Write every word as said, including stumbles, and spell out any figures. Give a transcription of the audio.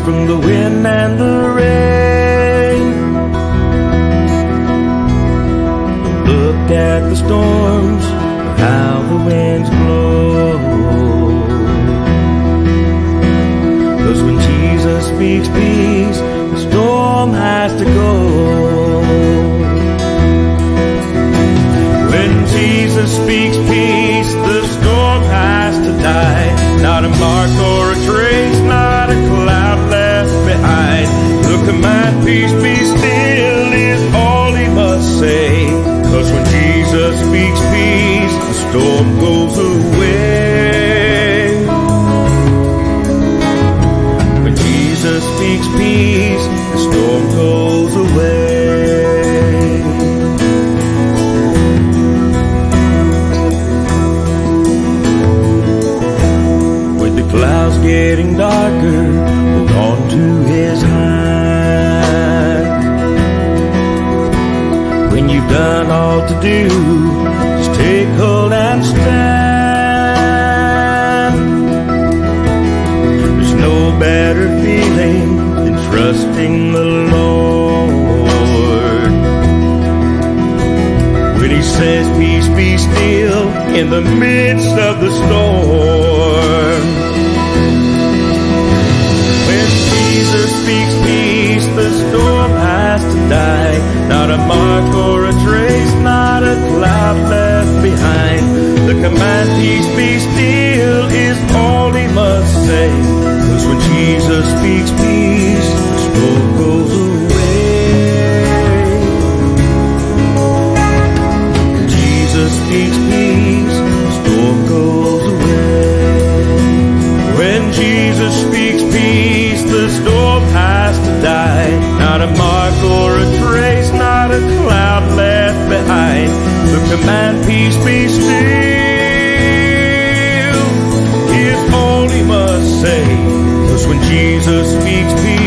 from the wind and the rain. Look at the storms, how the winds blow. 'Cause when Jesus speaks peace, the storm has to go. When Jesus speaks peace, the storm has to die. Not a mark or a trace, not a cloud left behind. The command, peace be still, is all he must say. 'Cause when Jesus speaks peace, the storm goes away. When Jesus speaks peace, the storm goes away. With the clouds getting darker, hold on to his hand. When you've done all to do, just take hold and stand. There's no better feeling than trusting the Lord. When he says, peace be still in the midst of the storm. When Jesus speaks peace, the storm has to die. Not a mark or a trace, not a cloud left behind. The command, peace be still, is all he must say. 'Cause when Jesus speaks peace, the storm goes away. When Jesus speaks peace, the storm goes away. When Jesus speaks peace, the storm has to die. Not a mark or a trace, not a cloud left behind. The command, peace be still, is all he must say. 'Cause when Jesus speaks peace,